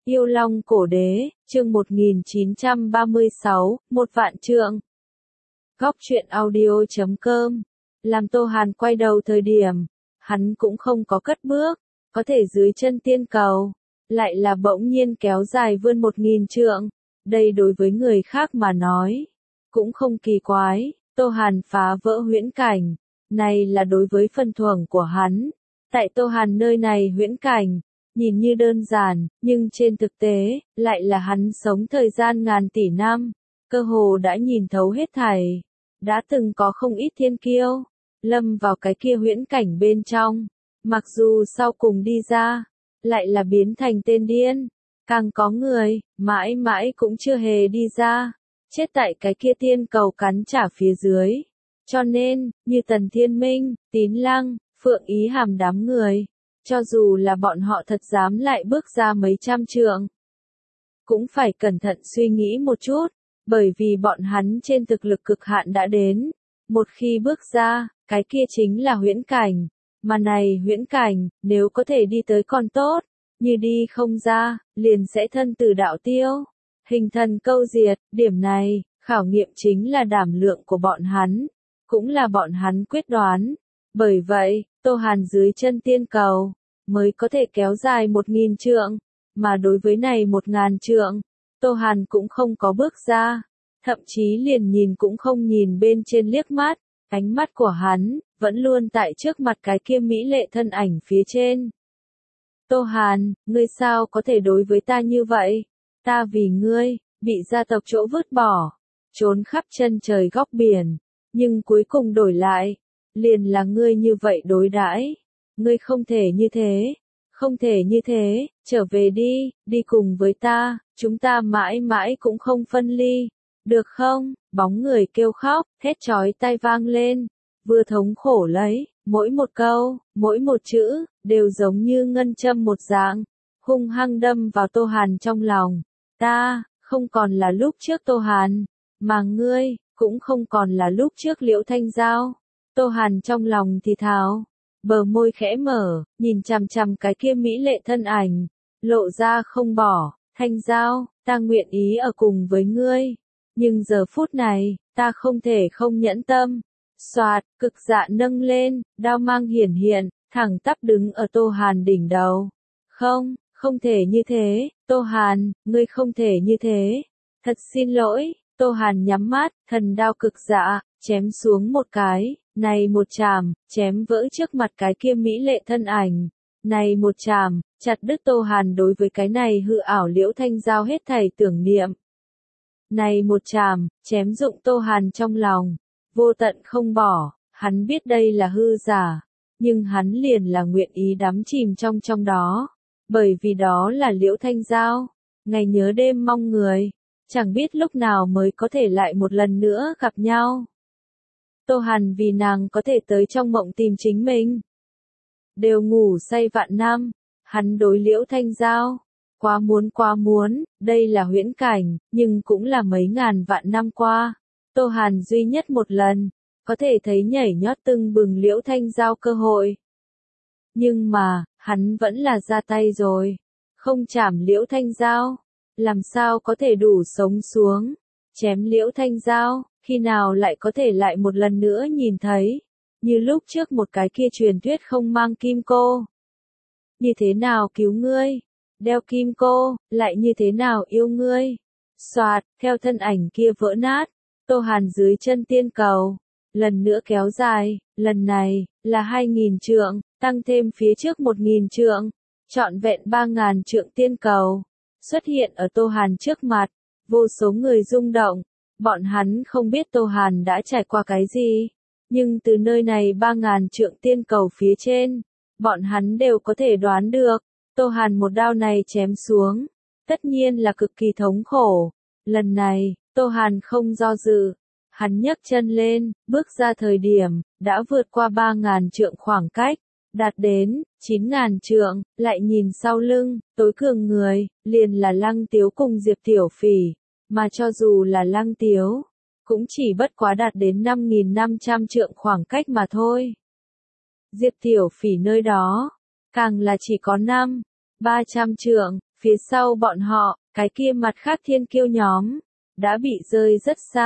Yêu Long Cổ Đế, chương 1936, một vạn trượng. Góc truyện audio.com. Làm Tô Hàn quay đầu thời điểm, hắn cũng không có cất bước, có thể dưới chân tiên cầu, lại là bỗng nhiên kéo dài vươn 1000 trượng. Đây đối với người khác mà nói, cũng không kỳ quái, Tô Hàn phá vỡ huyễn cảnh, này là đối với phần thưởng của hắn. Tại Tô Hàn nơi này huyễn cảnh, nhìn như đơn giản, nhưng trên thực tế, lại là hắn sống thời gian ngàn tỷ năm, cơ hồ đã nhìn thấu hết thảy. Đã từng có không ít thiên kiêu, lâm vào cái kia huyễn cảnh bên trong, mặc dù sau cùng đi ra, lại là biến thành tên điên. Càng có người, mãi mãi cũng chưa hề đi ra, chết tại cái kia tiên cầu cắn trả phía dưới. Cho nên, như Tần Thiên Minh, Tín Lăng, Phượng Ý Hàm đám người, cho dù là bọn họ thật dám lại bước ra mấy trăm trượng, cũng phải cẩn thận suy nghĩ một chút, bởi vì bọn hắn trên thực lực cực hạn đã đến. Một khi bước ra, cái kia chính là huyễn cảnh, mà này huyễn cảnh, nếu có thể đi tới còn tốt, như đi không ra, liền sẽ thân tử đạo tiêu, hình thần câu diệt. Điểm này, khảo nghiệm chính là đảm lượng của bọn hắn, cũng là bọn hắn quyết đoán. Bởi vậy, Tô Hàn dưới chân tiên cầu, mới có thể kéo dài 1000 trượng, mà đối với này 1000 trượng, Tô Hàn cũng không có bước ra, thậm chí liền nhìn cũng không nhìn bên trên liếc mắt, ánh mắt của hắn, vẫn luôn tại trước mặt cái kia mỹ lệ thân ảnh phía trên. Tô Hàn, ngươi sao có thể đối với ta như vậy? Ta vì ngươi, bị gia tộc chỗ vứt bỏ, trốn khắp chân trời góc biển, nhưng cuối cùng đổi lại, liền là ngươi như vậy đối đãi. Ngươi không thể như thế, không thể như thế, trở về đi, đi cùng với ta, chúng ta mãi mãi cũng không phân ly, được không? Bóng người kêu khóc, thét chói tai vang lên, vừa thống khổ lấy, mỗi một câu, mỗi một chữ, đều giống như ngân châm một dạng, hung hăng đâm vào Tô Hàn trong lòng. Ta, không còn là lúc trước Tô Hàn, mà ngươi, cũng không còn là lúc trước Liễu Thanh Giao. Tô Hàn trong lòng thì thào, bờ môi khẽ mở, nhìn chằm chằm cái kia mỹ lệ thân ảnh, lộ ra không bỏ. Thanh Giao, ta nguyện ý ở cùng với ngươi, nhưng giờ phút này, ta không thể không nhẫn tâm. Soạt, cực dạ nâng lên, đao mang hiển hiện, thẳng tắp đứng ở Tô Hàn đỉnh đầu. Không, không thể như thế, Tô Hàn, ngươi không thể như thế. Thật xin lỗi. Tô Hàn nhắm mắt, thần đao cực dạ, chém xuống một cái, này một chảm, chém vỡ trước mặt cái kia mỹ lệ thân ảnh. Này một chảm, chặt đứt Tô Hàn đối với cái này hư ảo Liễu Thanh Giao hết thảy tưởng niệm. Này một chảm, chém dụng Tô Hàn trong lòng, vô tận không bỏ. Hắn biết đây là hư giả, nhưng hắn liền là nguyện ý đắm chìm trong đó, bởi vì đó là Liễu Thanh Giao, ngày nhớ đêm mong người, chẳng biết lúc nào mới có thể lại một lần nữa gặp nhau. Tô Hàn vì nàng có thể tới trong mộng tìm chính mình, đều ngủ say vạn năm. Hắn đối Liễu Thanh Giao, quá muốn, đây là huyễn cảnh, nhưng cũng là mấy ngàn vạn năm qua, Tô Hàn duy nhất một lần, có thể thấy nhảy nhót tưng bừng Liễu Thanh Giao cơ hội. Nhưng mà, hắn vẫn là ra tay rồi, không chảm Liễu Thanh Giao, làm sao có thể đủ sống xuống, chém Liễu Thanh Giao, khi nào lại có thể lại một lần nữa nhìn thấy, như lúc trước một cái kia truyền thuyết không mang kim cô. Như thế nào cứu ngươi, đeo kim cô, lại như thế nào yêu ngươi. Soạt, theo thân ảnh kia vỡ nát, Tô Hàn dưới chân tiên cầu, lần nữa kéo dài, lần này, là 2000 trượng, tăng thêm phía trước 1000 trượng, trọn vẹn 3000 trượng tiên cầu, xuất hiện ở Tô Hàn trước mặt. Vô số người rung động, bọn hắn không biết Tô Hàn đã trải qua cái gì, nhưng từ nơi này 3000 trượng tiên cầu phía trên, bọn hắn đều có thể đoán được, Tô Hàn một đao này chém xuống, tất nhiên là cực kỳ thống khổ. Lần này, Tô Hàn không do dự, hắn nhấc chân lên, bước ra thời điểm, đã vượt qua 3000 trượng khoảng cách, đạt đến 9000 trượng, lại nhìn sau lưng, tối cường người, liền là Lăng Tiếu cùng Diệp Tiểu Phỉ, mà cho dù là Lăng Tiếu, cũng chỉ bất quá đạt đến 5500 trượng khoảng cách mà thôi. Diệp Tiểu Phỉ nơi đó, càng là chỉ có 300 trượng, Phía sau bọn họ, cái kia mặt khác thiên kiêu nhóm, đã bị rơi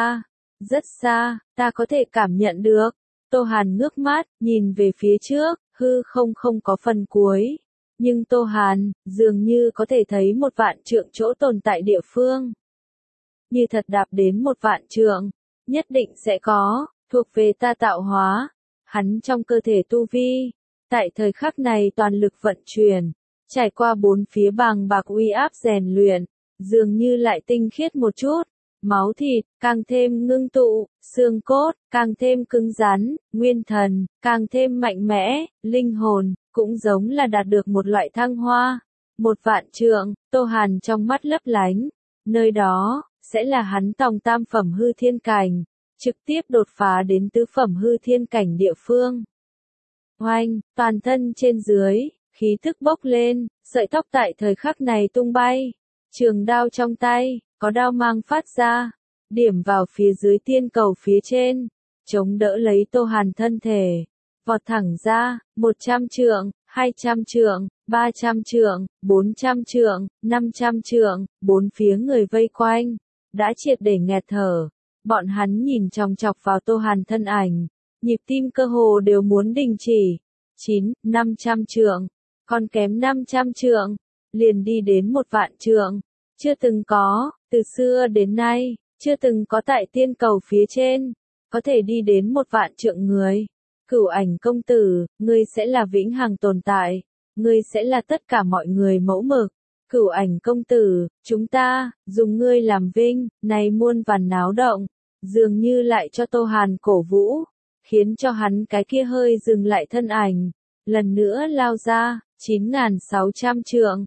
rất xa, ta có thể cảm nhận được. Tô Hàn ngước mắt, nhìn về phía trước, hư không không có phần cuối. Nhưng Tô Hàn, dường như có thể thấy 1.000.000 chỗ tồn tại địa phương. Như thật đạp đến 1.000.000, nhất định sẽ có, thuộc về ta tạo hóa. Hắn trong cơ thể tu vi, tại thời khắc này toàn lực vận chuyển, trải qua 4 phía bàng bạc uy áp rèn luyện, dường như lại tinh khiết một chút. Máu thịt, càng thêm ngưng tụ, xương cốt, càng thêm cứng rắn, nguyên thần, càng thêm mạnh mẽ, linh hồn, cũng giống là đạt được một loại thăng hoa. 1.000.000, Tô Hàn trong mắt lấp lánh, nơi đó, sẽ là hắn tòng tam phẩm hư thiên cảnh, trực tiếp đột phá đến tứ phẩm hư thiên cảnh địa phương. Oanh, toàn thân trên dưới, khí thức bốc lên, sợi tóc tại thời khắc này tung bay, trường đao trong tay, có đao mang phát ra, điểm vào phía dưới tiên cầu phía trên, chống đỡ lấy Tô Hàn thân thể, vọt thẳng ra, 100 trượng, 200 trượng, 300 trượng, 400 trượng, 500 trượng, 4 phía người vây quanh, đã triệt để nghẹt thở. Bọn hắn nhìn chòng chọc vào Tô Hàn thân ảnh, nhịp tim cơ hồ đều muốn đình chỉ. 500 trượng, còn kém 500 trượng, liền đi đến 1.000.000 trượng. Chưa từng có, từ xưa đến nay, chưa từng có tại tiên cầu phía trên, có thể đi đến 1.000.000 người. Cửu Ảnh công tử, ngươi sẽ là vĩnh hằng tồn tại, ngươi sẽ là tất cả mọi người mẫu mực. Cửu Ảnh công tử, chúng ta, dùng ngươi làm vinh, này muôn vàn náo động, dường như lại cho Tô Hàn cổ vũ, khiến cho hắn cái kia hơi dừng lại thân ảnh, lần nữa lao ra, 9.600 trượng,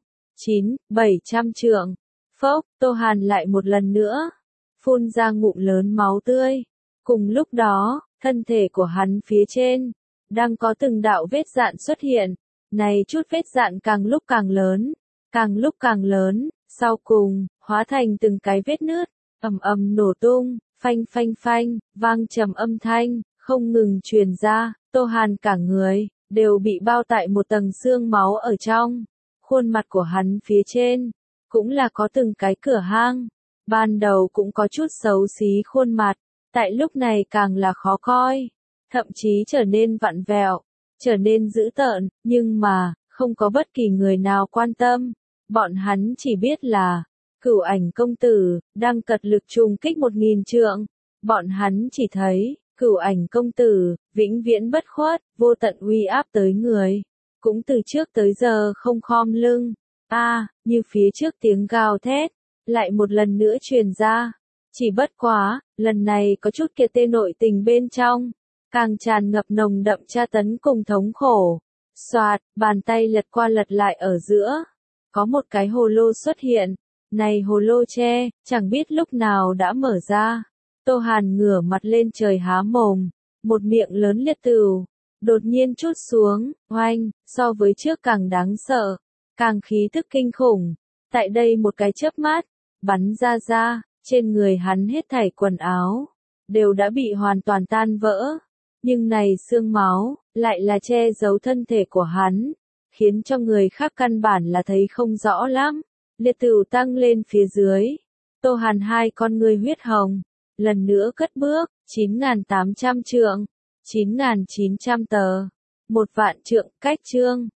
700 trượng. Phốc, Tô Hàn lại một lần nữa, phun ra ngụm lớn máu tươi. Cùng lúc đó, thân thể của hắn phía trên, đang có từng đạo vết dạn xuất hiện, này chút vết dạn càng lúc càng lớn, sau cùng, hóa thành từng cái vết nứt, ầm ầm nổ tung, phanh phanh phanh, vang trầm âm thanh, không ngừng truyền ra, Tô Hàn cả người, đều bị bao tại một tầng xương máu ở trong. Khuôn mặt của hắn phía trên, cũng là có từng cái cửa hang, ban đầu cũng có chút xấu xí khuôn mặt, tại lúc này càng là khó coi, thậm chí trở nên vặn vẹo, trở nên dữ tợn, nhưng mà, không có bất kỳ người nào quan tâm, bọn hắn chỉ biết là, Cửu Ảnh công tử, đang cật lực trùng kích 1.000 trượng, bọn hắn chỉ thấy, Cửu Ảnh công tử, vĩnh viễn bất khuất, vô tận uy áp tới người, cũng từ trước tới giờ không khom lưng. Như phía trước tiếng gào thét, lại một lần nữa truyền ra. Chỉ bất quá, lần này có chút kia tê nội tình bên trong, càng tràn ngập nồng đậm tra tấn cùng thống khổ. Soạt, bàn tay lật qua lật lại ở giữa, có một cái hồ lô xuất hiện. Này hồ lô tre, chẳng biết lúc nào đã mở ra. Tô Hàn ngửa mặt lên trời há mồm, một miệng lớn liệt tửu, đột nhiên trút xuống, oanh, so với trước càng đáng sợ, càng khí thức kinh khủng. Tại đây một cái chớp mắt, bắn ra, trên người hắn hết thảy quần áo, đều đã bị hoàn toàn tan vỡ. Nhưng này xương máu, lại là che giấu thân thể của hắn, khiến cho người khác căn bản là thấy không rõ lắm. Liệt tửu tăng lên phía dưới, Tô Hàn hai con ngươi huyết hồng, lần nữa cất bước, 9.800 trượng, 9.900 tờ, 1.000.000 trượng, cách chương.